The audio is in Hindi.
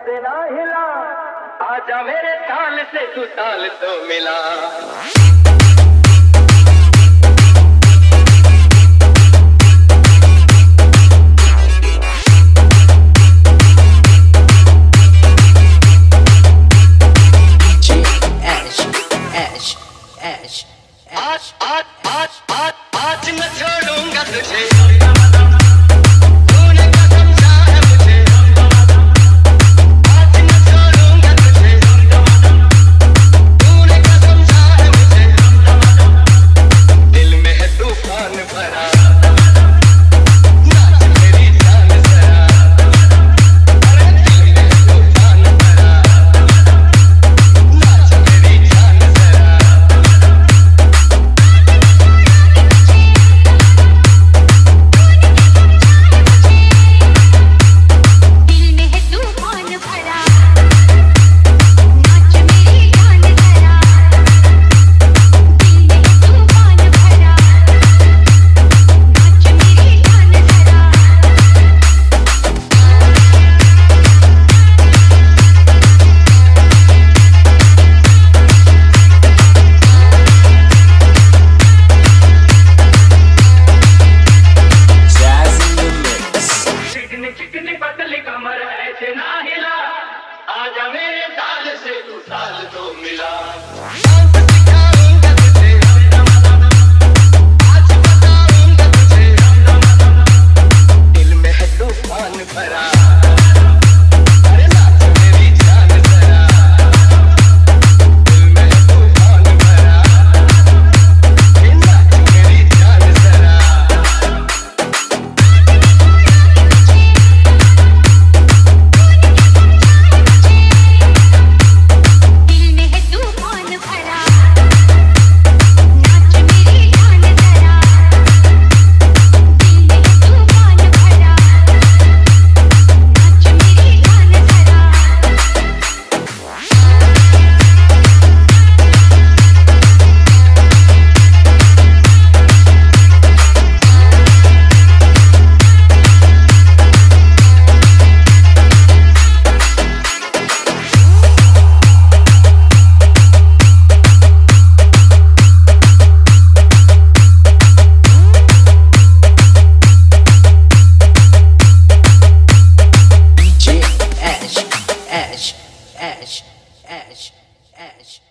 से ना हिला, आजा मेरे ताल से तू ताल तो मिला। आज न छोड़ूंगा तुझे, तूने कसम सा है मुझे। आज न छोड़ूंगा तुझे, तूने कसम सा है मुझे। दिल में है तूफान भरा, नाच मेरी जान जरा। अरे दिल में है तूफान भरा, नाच मेरी जान जरा। चिकनी पतली कमर ऐसे ना हिला, आजा मेरे ताल से तू ताल तो मिला। डांस सिखाऊंगा तुझे, आज बताऊंगा तुझे, दिल में है तूफान भरा। अरे नाच मेरी जान जरा, दिल में है तूफान भरा। नाच मेरी जान जरा। Ash.